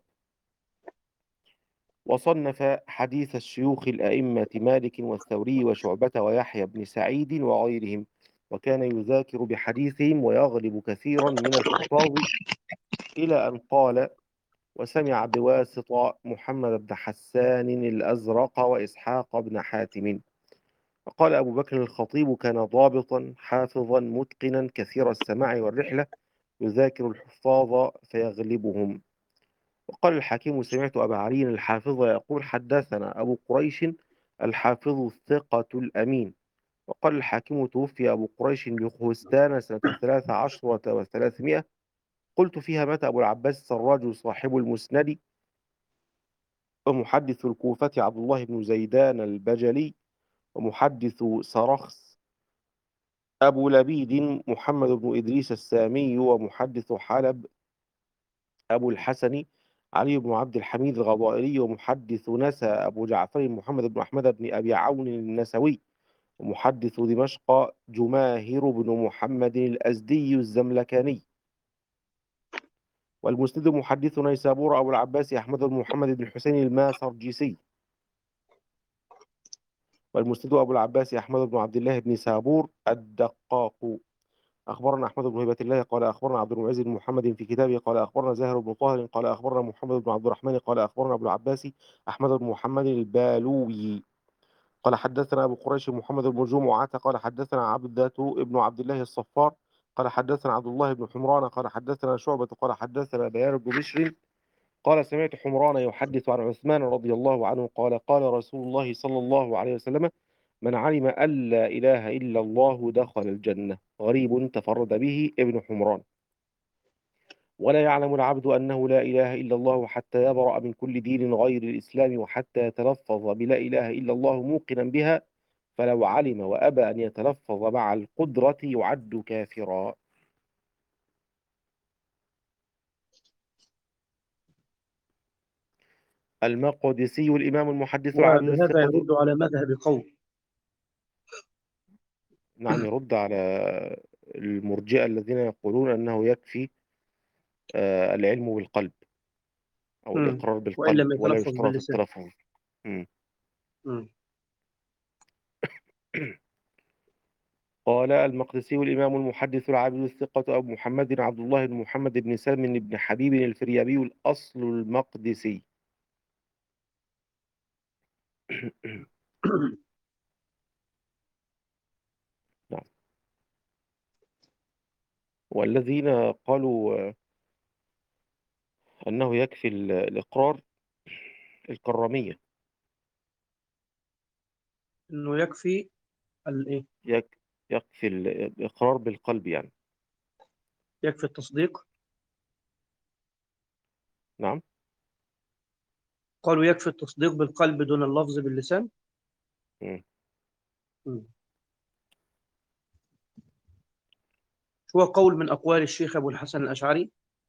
وصنف حديث الشيوخ الأئمة مالك والثوري وشعبة ويحيى بن سعيد وغيرهم، وكان يذاكر بحديثهم ويغلب كثيرا من الحفاظ، إلى أن قال: وسمع بواسطة محمد بن حسان الأزرق وإسحاق بن حاتم. وقال أبو بكر الخطيب: كان ضابطا حافظا متقنا كثير السماع والرحلة، يذاكر الحفاظ فيغلبهم. وقال الحكيم: سمعت أبا علي الحافظ يقول: حدثنا أبو قريش الحافظ الثقة الأمين. وقال الحاكم: توفي أبو قريش بخوستان سنة 13 و300. قلت فيها: مات أبو العباس السراج صاحب المسند ومحدث الكوفة عبد الله بن زيدان البجلي، ومحدث سرخس أبو لبيد محمد بن إدريس السامي، ومحدث حلب أبو الحسن علي بن عبد الحميد الغضائري، ومحدث نسا أبو جعفر محمد بن أحمد بن أبي عون النسوي، ومحدث دمشق جماهر بن محمد الأزدي الزملكاني. والمسند محدث نيسابور أبو العباس أحمد بن محمد بن الحسين الماسرجيسي. والمسند أبو العباس أحمد بن عبد الله بن سابور الدقاق. أخبرنا أحمد بن هبة الله قال أخبرنا عبد المعز بن محمد في كتابه قال أخبرنا زاهر بن طاهر قال أخبرنا محمد بن عبد الرحمن قال أخبرنا أبو العباس أحمد بن محمد البالوي قال حدثنا أبو قريش محمد بن جمعة قال حدثنا عبدة بن عبد الله الصفار قال حدثنا عبد الله بن حمران قال حدثنا شعبة قال حدثنا بيان بن بشر قال سمعت حمران يحدث عن عثمان رضي الله عنه قال قال رسول الله صلى الله عليه وسلم: من علم أن لا إله إلا الله دخل الجنة. غريب تفرد به ابن حمران. ولا يعلم العبد أنه لا إله إلا الله حتى يبرأ من كل دين غير الإسلام، وحتى يتلفظ بلا إله إلا الله موقنا بها، فلو علم وأبى أن يتلفظ مع القدرة يعد كافرا. المقدسي الإمام المحدث العابد وبهذا الثقة. يرد على مذهب قوم. نعم، يرد على المرجئة الذين يقولون أنه يكفي العلم بالقلب أو الإقرار وإن بالقلب لم ولا يتلفظ يشترط باللسان. التلفظ. مم. مم. قال المقدسي الإمام المحدث العابد الثقة أبو محمد عبد الله بن محمد بن سلم بن حبيب الفريابي الأصل المقدسي. نعم. والذين قالوا أنه يكفي الإقرار الكرامية. إنه يكفي الإيه؟ يكفي الإقرار بالقلب يعني. يكفي التصديق. نعم. قالوا يكفي التصديق بالقلب دون اللفظ باللسان. مم. مم. هو قول من أقوال الشيخ أبو الحسن الأشعري.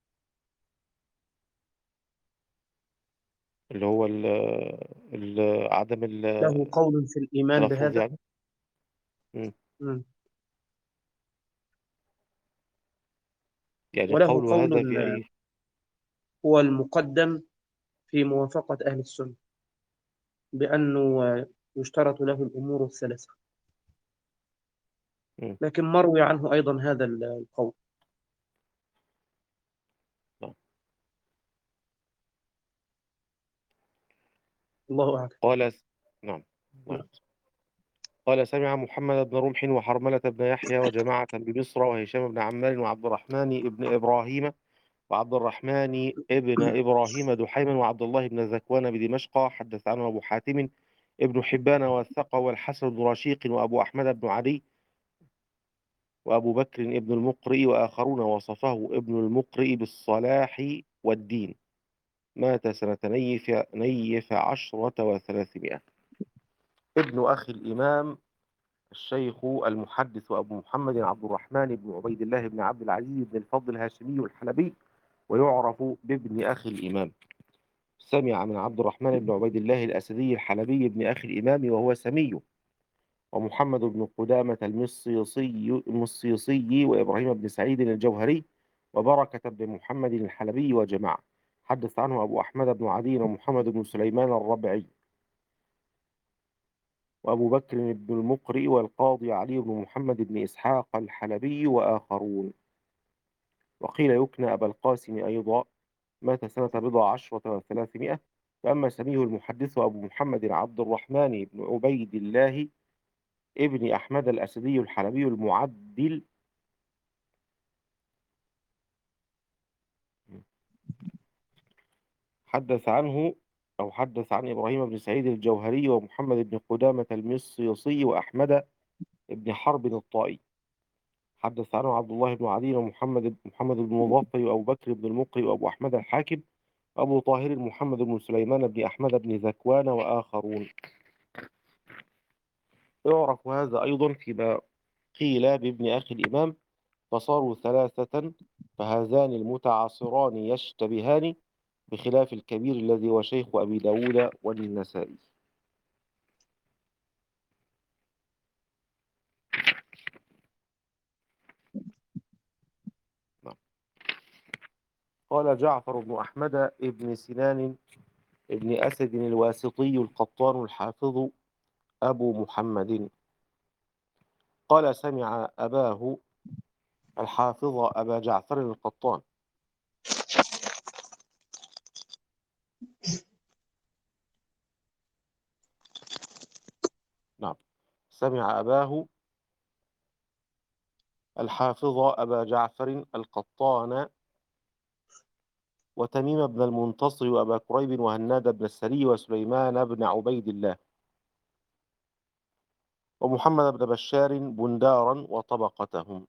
اللي هو عدم له قول في الإيمان التلفظ بهذا. يعني. مم. مم. يعني وله قول قول هذا في أي. هو المقدم في موافقة أهل السنة، بأنه يشترط له الأمور الثلاثة، مم. لكن مروي عنه أيضا هذا القول. نعم. الله أعلم. قال نعم. نعم. قال سمع محمد بن رمح وحرملة بن يحيى وجماعة بمصر وهشام بن عمار وعبد الرحمن بن إبراهيم وعبد الرحمن ابن إبراهيم دحيما وعبد الله بن ذكوان بدمشق. حدث عنه أبو حاتم ابن حبان والثقة والحسن بن رشيق وأبو أحمد بن علي وأبو بكر ابن المقرئ وآخرون. وصفه ابن المقرئ بالصلاح والدين. مات سنة نيف 10 و300. ابن أخي الإمام الشيخ المحدث أبو محمد عبد الرحمن بن عبيد الله بن عبد العزيز بن الفضل الهاشمي الحلبي، ويعرف بابن أخي الإمام. سمع من عبد الرحمن بن عبيد الله الأسدي الحلبي ابن أخي الإمام وهو سمي. ومحمد بن قدامة المصيصي وإبراهيم بن سعيد الجوهري وبركة بن محمد الحلبي وجماعة. حدث عنه أبو أحمد بن عدي ومحمد بن سليمان الربعي وأبو بكر بن المقري والقاضي علي بن محمد بن إسحاق الحلبي وآخرون. وقيل يكنى أبا القاسم أيضا. مات سنة 17 و300. وأما سميه المحدث أبو محمد عبد الرحمن بن عبيد الله ابن أحمد الأسدي الحلبي المعدل. حدث عن إبراهيم بن سعيد الجوهري ومحمد بن قدامة المصيصي وأحمد بن حرب الطائي. حدث عنه عبد الله بن عدي ومحمد بن مظفر وأبو بكر بن المقري وأبو أحمد الحاكم وأبو طاهر محمد بن سليمان بن أحمد بن ذكوان وآخرون. يعرف هذا أيضا فيما قيل بابن أخي الإمام فصاروا ثلاثة فهذان المتعاصران يشتبهان بخلاف الكبير الذي هو شيخ أبي داود والنسائي. نعم. قال جعفر بن أحمد ابن سنان ابن أسد الواسطي القطان الحافظ أبو محمد قال سمع أباه الحافظ أبا جعفر القطان. نعم. سمع أباه الحافظ أبا جعفر القطان وتميم بن المنتصر وأبا كريب وهناد بن السري وسليمان بن عبيد الله ومحمد بن بشار بندارا وطبقتهم.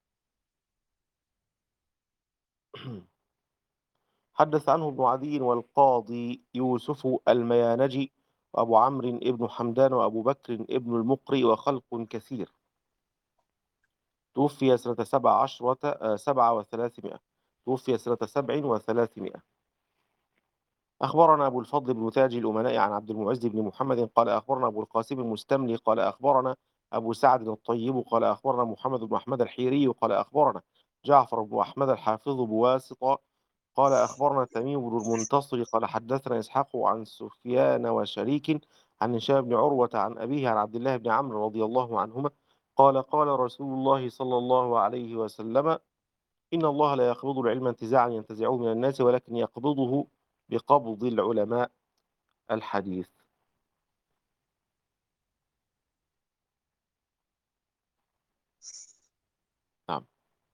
حدث عنه ابن عدي والقاضي يوسف الميانجي وأبو عمرو ابن حمدان وأبو بكر ابن المقري وخلق كثير. توفي سنة 7 و300. توفي سنة 7 و300. أخبرنا أبو الفضل بن تاج الأمناء عن عبد المعز بن محمد قال أخبرنا أبو القاسم المستملي قال أخبرنا أبو سعد الطيب قال أخبرنا محمد بن أحمد الحيري قال أخبرنا جعفر بن أحمد الحافظ بواسطة قال أخبرنا تميم بن المنتصر قال حدثنا إسحاق عن سفيان وشريك عن هشام بن عروة عن أبيه عن عبد الله بن عمرو رضي الله عنهما قال قال رسول الله صلى الله عليه وسلم إن الله لا يقبض العلم انتزاعا ينتزعه من الناس ولكن يقبضه بقبض العلماء. الحديث. نعم.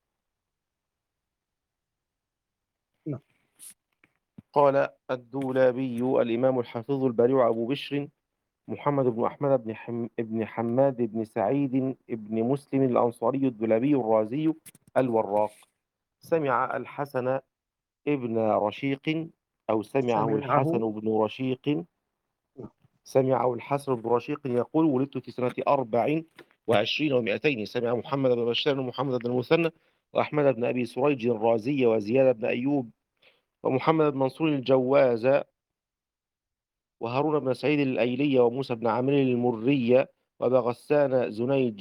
نعم. قال الدولابي الإمام الحافظ البارع أبو بشر محمد بن أحمد بن حماد بن سعيد بن مسلم الأنصاري الدولابي الرازي الوراق سمع الحسن ابن رشيق أو سمعه سمعه. الحسن بن رشيق سمعه الحسن بن رشيق يقول ولدت في سنة 24 و200. سمع محمد بن بشار ومحمد بن المثنى وأحمد بن أبي سريج الرازي وزياد بن أيوب ومحمد بن منصور الجواز وهارون بن سعيد الأيلي وموسى بن عامر المرية وبغسان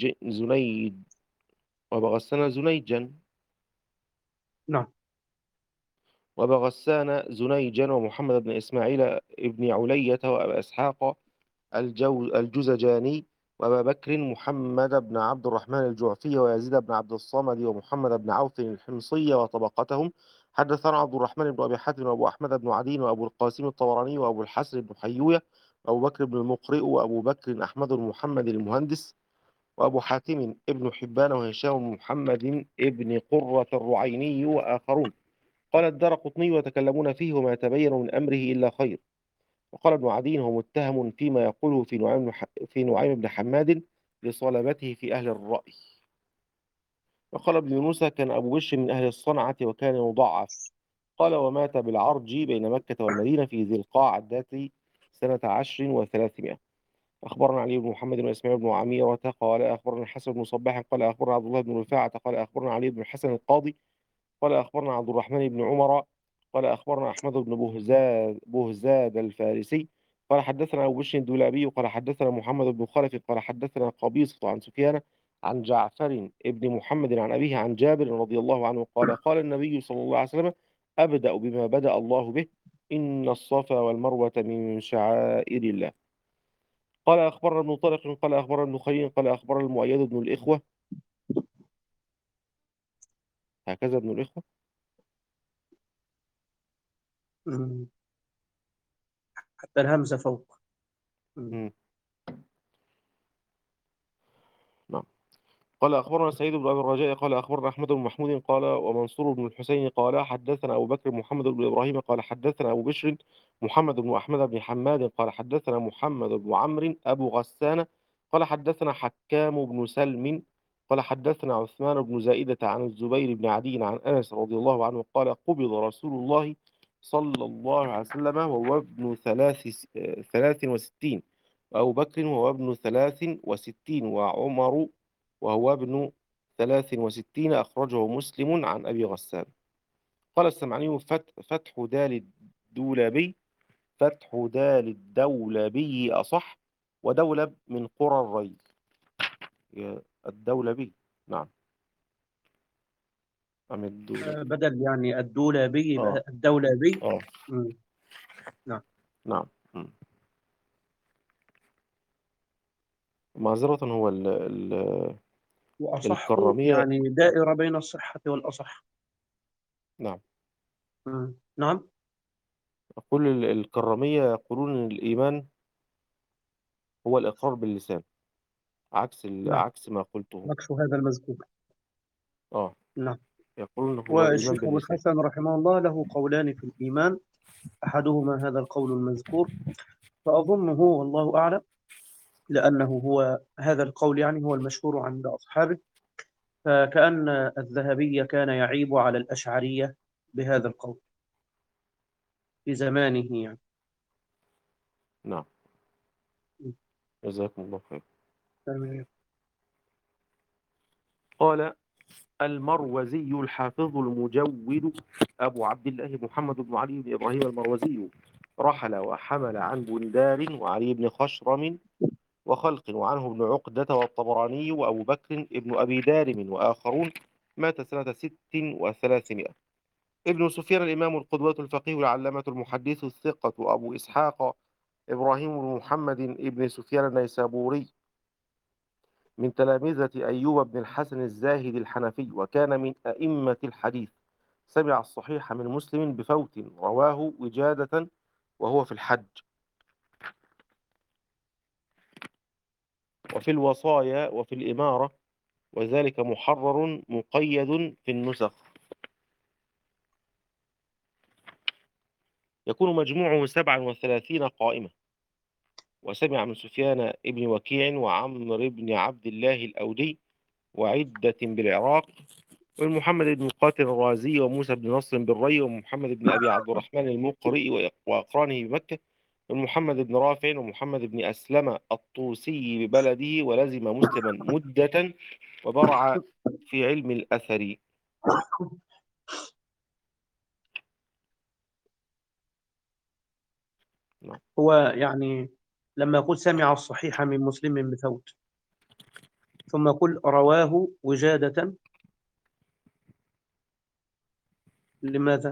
زنيجا نعم. وبغسان زنيجا ومحمد بن إسماعيل بن علية وأبا إسحاق الجزجاني وأبا بكر محمد بن عبد الرحمن الجعفي ويزيد بن عبد الصمد ومحمد بن عوف الحمصي وطبقتهم. حدثنا عبد الرحمن بن أبي حاتم وأبو أحمد بن عدي وأبو القاسم الطبراني وأبو الحسن بن حيوية وأبو بكر بن المقرئ وأبو بكر أحمد بن محمد المهندس وأبو حاتم ابن حبان وهشام بن محمد ابن قرة الرعيني وآخرون. قال الدارقطني وتكلمون فيه وما يتبين من أمره إلا خير. وقال ابن عدي هو متهم فيما يقوله في نعيم بن حماد لصلابته في أهل الرأي. وقال ابن يونس كان أبو بشر من أهل الصنعة وكان يضعف. قال ومات بالعرج بين مكة والمدينة في ذي القعدة سنة 10 و300. أخبرنا علي بن محمد وإسماعيل بن عميرة قال أخبرنا الحسن بن صباح قال أخبرنا عبد الله بن رفاعة قال أخبرنا علي بن الحسن القاضي قال أخبرنا عبد الرحمن بن عمر قال أخبرنا أحمد بن بهزاد الفارسي قال حدثنا أبو بشر الدولابي قال حدثنا محمد بن خلف قال حدثنا قبيصة عن سفيان عن جعفر بن محمد عن أبيه عن جابر رضي الله عنه قال قال النبي صلى الله عليه وسلم أبدأ بما بدأ الله به إن الصفا والمروة من شعائر الله. قال أخبرنا ابن طارق قال أخبرنا ابن خليل قال أخبرنا المؤيد بن الإخوة. هكذا ابن الإخوة. مم. حتى الهمزة فوق. مم. مم. قال أخبرنا سعيد بن أبي الرجاء قال أخبرنا أحمد بن محمود قال ومنصور بن الحسين قال حدثنا أبو بكر محمد بن إبراهيم قال حدثنا أبو بشر محمد بن أحمد بن حماد قال حدثنا محمد بن عمرو أبو غسان قال حدثنا حكام بن سلم قال حدثنا عثمان بن زائدة عن الزبير بن عدي عن أنس رضي الله عنه قال قبض رسول الله صلى الله عليه وسلم وهو ابن 63، وأبو بكر وهو ابن 63، وعمر وهو ابن 63، أخرجه مسلم عن أبي غسان. قال السمعاني فتح دال الدولبي، فتح دال الدولبي أصح، ودولب من قرى الري. الدولبي. نعم. أم الدولبي. بدل يعني الدولابي آه يبقى الدولابي. آه مم. نعم. نعم. معذرة، هو وأصح الكرامية. يعني دائرة بين الصحة والأصح. نعم. نعم. أقول الكرامية يقولون إن الإيمان هو الإقرار باللسان، نعم، عكس ما قلته. عكس هذا المذكور. آه نعم. يقولون هو الإيمان والشيخ أبو باللسان. الحسن رحمه الله له قولان في الإيمان، أحدهما هذا القول المذكور، فأظنه والله أعلم لأنه هو هذا القول يعني هو المشهور عند أصحابه، فكأن الذهبي كان يعيب على الأشعرية بهذا القول في زمانه يعني. نعم. جزاكم الله خير. تمام. قال المروزي الحافظ المجود أبو عبد الله محمد بن علي بن إبراهيم المروزي رحل وحمل عن بندار وعلي بن خشرم وخلق، وعنه ابن عقدة والطبراني وأبو بكر ابن أبي دارم وآخرون، مات سنة 36. ابن سفيان الإمام القدوة الفقيه العلامة المحدث الثقة أبو إسحاق إبراهيم بن محمد ابن سفيان النيسابوري من تلامذة أيوب بن الحسن الزاهد الحنفي، وكان من أئمة الحديث. سمع الصحيح من مسلم بفوت رواه وجادة وهو في الحج. وفي الوصايا وفي الإمارة، وذلك محرر مقيد في النسخ. يكون مجموعه 37 قائمة. وسمع من سفيان ابن وكيع وعمر بن عبد الله الأودي وعدة بالعراق، ومن محمد بن قاتل الرازي وموسى بن نصر بالري ومحمد بن أبي عبد الرحمن المقرئ وأقرانه بمكة، ومن محمد بن رافع ومحمد بن أسلم الطوسي ببلده، ولزم مسلما مدة وبرع في علم الأثر. نعم. هو يعني لما يقول سمع الصحيح من مسلم بثوت ثم يقول رواه وجادة، لماذا؟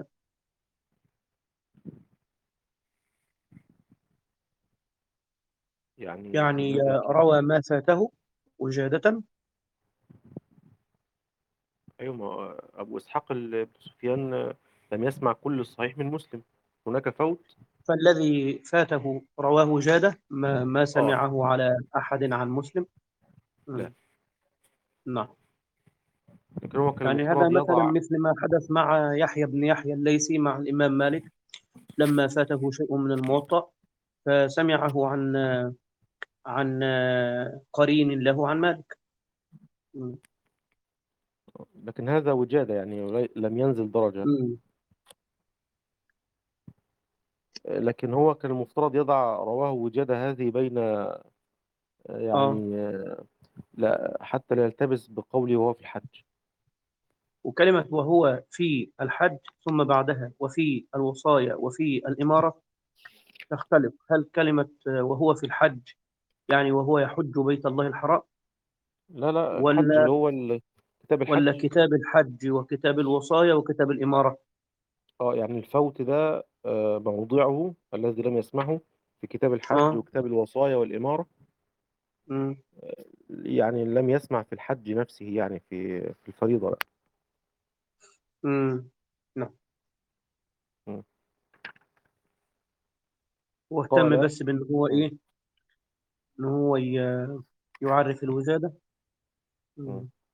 يعني لماذا؟ روى ما فاته وجادة. أيوة، أبو إسحاق سفيان لم يسمع كل الصحيح من مسلم، هناك فوت. فالذي فاته رواه وجادة ما آه سمعه على أحد عن مسلم. لا، نعم. لكن هو كان يعني هذا المفترض مثلا يضع. مثل ما حدث مع يحيى بن يحيى الليثي مع الإمام مالك لما فاته شيء من الموطأ فسمعه عن قرين له عن مالك. لكن هذا وجادة، يعني لم ينزل درجة. مم. لكن هو كان المفترض يضع رواه وجادة هذه بين اه، يعني لا، حتى لا يلتبس بقوله وهو في الحج. وكلمة وهو في الحج ثم بعدها وفي الوصايا وفي الإمارة تختلف. هل كلمة وهو في الحج يعني وهو يحج بيت الله الحرام، لا لا، الحج ولا اللي هو كتاب ولا الحج. كتاب الحج وكتاب الوصايا وكتاب الإمارة؟ اه يعني الفوت ده موضعه الذي لم يسمعه في كتاب الحج اه. وكتاب الوصايا والإمارة. مم. يعني لم يسمع في الحج نفسه، يعني في الفريضة لا. مم. نعم. م. واهتم قال. بس بأن هو م. إيه، إن هو يعرف الوجادة. م. مم.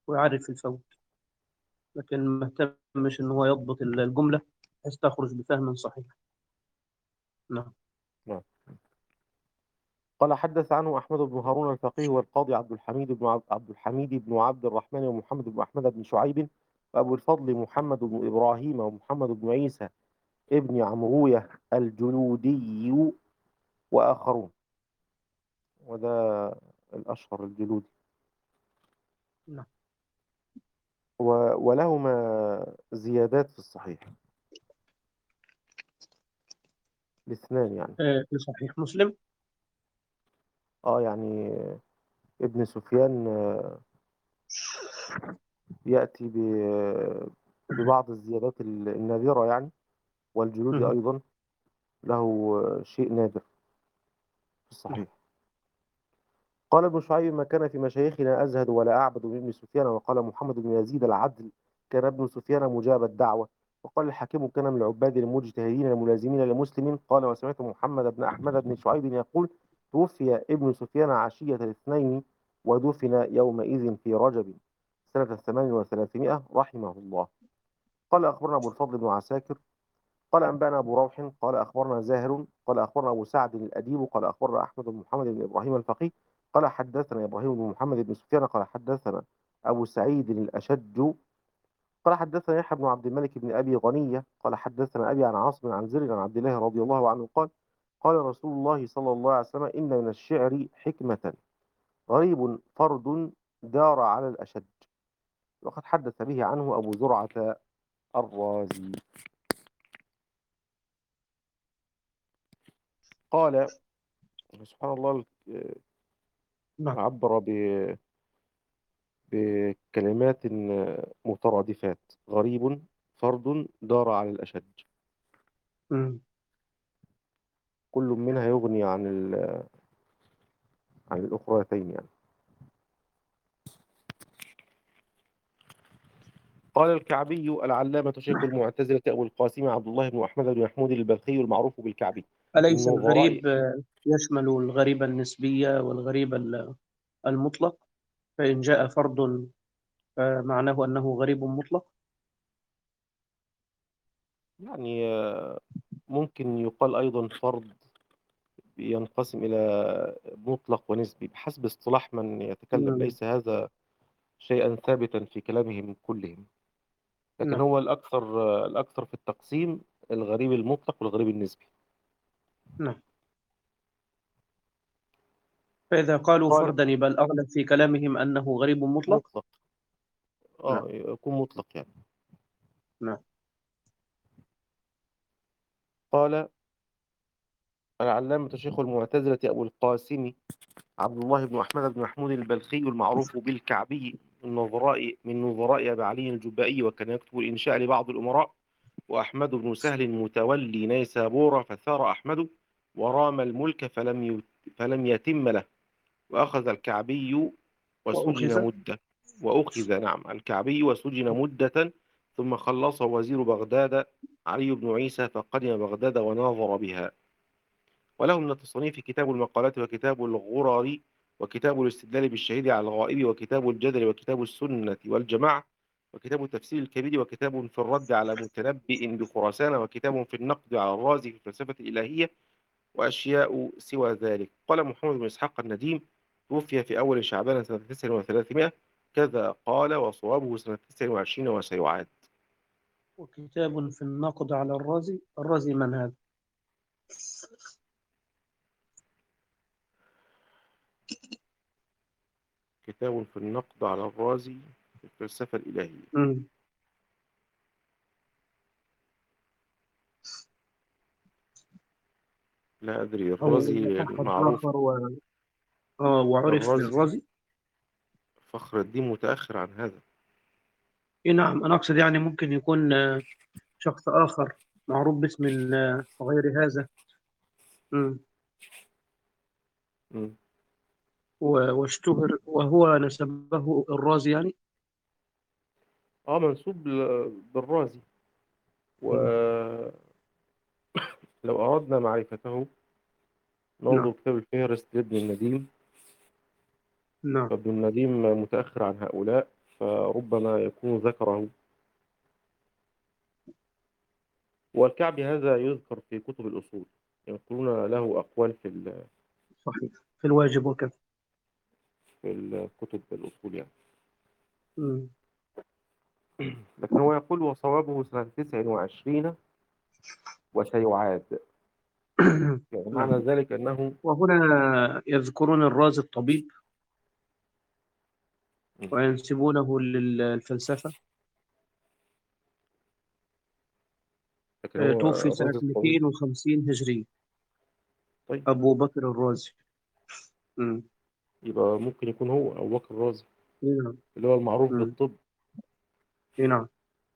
ويعرف الفوت، لكن ما اهتمش إن هو يضبط الجملة بحيث تخرج بفهم صحيح. نعم. نعم. قال حدث عنه أحمد بن هارون الفقيه والقاضي عبد الحميد بن عبد الرحمن ومحمد بن أحمد بن شعيب وأبو الفضل محمد بن إبراهيم ومحمد بن عيسى ابن عمروية الجلودي وآخرون، وده الأشهر الجلودي. نعم. ولهما زيادات في الصحيح، الاثنان يعني. في صحيح مسلم. يعني ابن سفيان يأتي ببعض الزيادات النادرة يعني، والجلودي مم. أيضا له شيء نادر في نعم. الصحيح. قال ابن شعيب: ما كان في مشايخنا أزهد ولا أعبد من ابن سفيان. وقال محمد بن يزيد العدل: كان ابن سفيان مجاب الدعوة. وقال الحكيم: كان من العباد المجتهدين الملازمين لمسلم. قال: وسمعت محمد بن أحمد بن شعيب يقول: توفي ابن سفيان عشية الاثنين ودفن يومئذ في رجب سنة 38 رحمه الله. قال: أخبرنا أبو الفضل بن عساكر قال أنبأنا أبو روح قال أخبرنا زاهر قال أخبرنا أبو سعد الأديب قال أخبرنا أحمد بن محمد بن إبراهيم الفقيه قال حدثنا إبراهيم بن محمد بن سفيان قال حدثنا أبو سعيد الأشج قال حدثنا يحيى بن عبد الملك بن أبي غنية قال حدثنا أبي عن عاصم عن زر عن عبد الله رضي الله عنه قال: قال رسول الله صلى الله عليه وسلم: إن من الشعر حكمة غريب فرد دار على الأشج. وقد حدث به عنه أبو زرعة الرازي. قال سبحان الله، نعم. عبر بكلمات مترادفات: غريب فرد دار على الأشج. مم. كل منها يغني عن الأخريتين يعني. قال الكعبي العلامة شيخ المعتزلة أبو القاسم عبد الله بن أحمد بن محمود البلخي المعروف بالكعبي من أليس نظراء. الغريب يشمل الغريب النسبية والغريب المطلق؟ فإن جاء فرد فمعناه أنه غريب مطلق. يعني ممكن يقال أيضا فرد ينقسم إلى مطلق ونسبي بحسب اصطلاح من يتكلم. مم. ليس هذا شيئا ثابتا في كلامهم كلهم، لكن نعم. هو الأكثر في التقسيم الغريب المطلق والغريب النسبي. نعم. فإذا قالوا قال فردا يبقى الأغلب في كلامهم أنه غريب مطلق. مطلق، نعم. يكون مطلق يعني. نعم. قال العلامة شيخ المعتزلة أبو القاسم عبد الله بن أحمد بن محمود البلخي المعروف بالكعبي من نظراء أبي علي الجبائي، وكان يكتب الإنشاء لبعض الأمراء. وأحمد بن سهل متولي نيسابور، فثار أحمد ورام الملك فلم يتم له، وأخذ الكعبي وسجن وأخذ. مدة. وأخذ نعم الكعبي وسجن مدة، ثم خلصه وزير بغداد علي بن عيسى فقدم بغداد وناظر بها. وله من التصانيف كتاب المقالات وكتاب الغرر وكتاب الاستدلال بالشهيد على الغائب وكتاب الجدل وكتاب السنة والجماعة وكتاب التفسير الكبير وكتاب في الرد على متنبئ بخراسان وكتاب في النقد على الرازي في الفلسفة الإلهية وأشياء سوى ذلك. قال محمد بن إسحاق النديم: توفي في أول شعبان سنة 9 و300 كذا قال، وصوابه سنة 29 وسيعاد. وكتاب في النقد على الرازي. الرازي من هذا؟ كتاب في النقد على الرازي في الفلسفة الإلهية. مم. لا أدري، أو إذا الرازي أحد معروف. آخر وعرف الرازي بالرازي. فخر الدين متأخر عن هذا. إيه نعم، أنا أقصد يعني ممكن يكون شخص آخر معروف باسم غير هذا. مم. مم. واشتهر وهو نسبه الرازي يعني. منسوب بالرازي. مم. ولو أردنا معرفته ننظر نعم. كتاب الفهرست لابن النديم، نعم. فابن النديم متأخر عن هؤلاء. فربما يكون ذكره. والكعبي هذا يذكر في كتب الأصول، ينقلون له أقوال صحيح، في الواجب وكذا. في الكتب الأصول يعني. مم. لكن هو يقول وصوابه سنة 29 وسيعاد. يعني نعم. معنى ذلك أنه وهنا يذكرون الرازي الطبيب وينسبونه للفلسفة. لكن هو توفي سنة الرازي الطبيب. 250 هجرية، طيب أبو بكر الرازي. مم. يبقى ممكن يكون هو أبو بكر الرازي نعم. اللي هو المعروف مم. بالطب. نعم.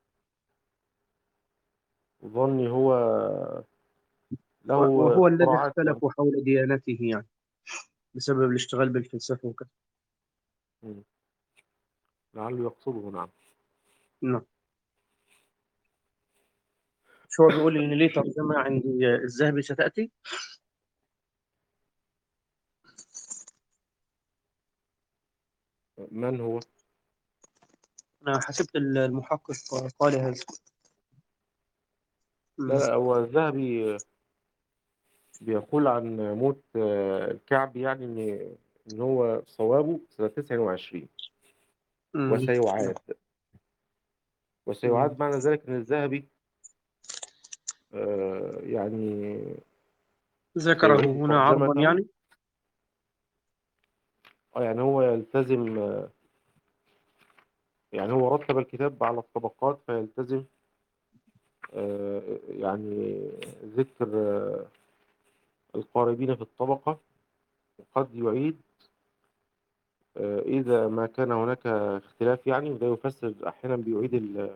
ظني هو له وهو الذي اختراعات يعني. اختلفوا حول ديانته يعني بسبب الاشتغال بالفلسفة وكذا. مم. لعله يقصده. نعم. نعم. شو هو بيقول إن ليه ترجمة عندي الذهبي ستأتي. من هو؟ أنا حسبت المحقق قال هذا. لا مم. لا، هو الذهبي بيقول عن موت الكعبي يعني إن هو صوابه سنة 29 مم. وسيعاد. مم. وسيعاد معنى ذلك إن الذهبي يعني ذكره سيعيد هنا عرضا ترجمته. يعني. يعني هو يلتزم، يعني هو رتب الكتاب على الطبقات فيلتزم يعني ذكر القاربين في الطبقة، وقد يعيد إذا ما كان هناك اختلاف يعني. وده يفسر أحيانا بيعيد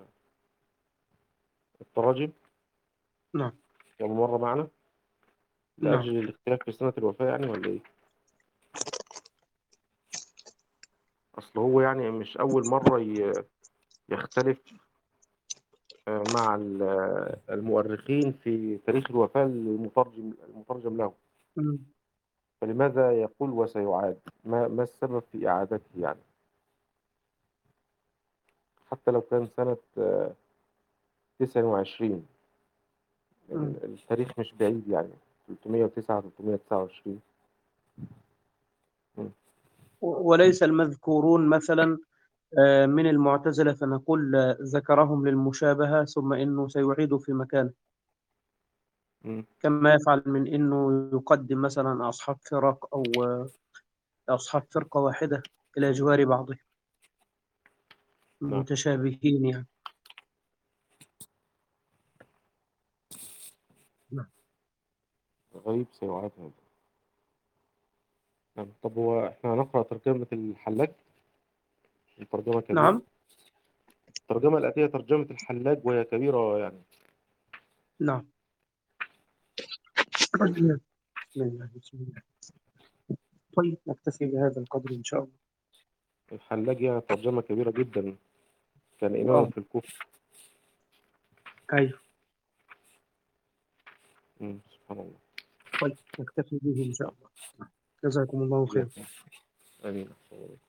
التراجم نعم. يعني مرة معنا نعم. لأجل الاختلاف في سنة الوفاة يعني، ولا إيه؟ أصل هو يعني مش أول مرة يختلف مع المؤرخين في تاريخ الوفاة المترجم له. مم. فلماذا يقول وسيعاد؟ ما السبب في إعادته يعني؟ حتى لو كان سنة 29، مم. التاريخ مش بعيد يعني، 309 329. مم. وليس المذكورون مثلا من المعتزلة فنقول ذكرهم للمشابهة ثم إنه سيعيد في مكانه، مم. كما يفعل من إنه يقدم مثلا أصحاب فرق أو أصحاب فرقة واحدة إلى جوار بعضهم نعم. متشابهين يعني. نعم. غريب سيعاد هذا. نعم. طب هو احنا هنقرأ ترجمة الحلاج، الترجمة كبيرة. نعم. الترجمة الآتية ترجمة الحلاج وهي كبيرة يعني. نعم. بسم الله بسم الله. طيب نكتفي بهذا القدر إن شاء الله. الحلاج يعني ترجمة كبيرة جدا، كان إماما في الكوفة. أيوه. سبحان الله. طيب نكتفي به إن شاء الله. جزاكم الله خير. إياكم. آمين.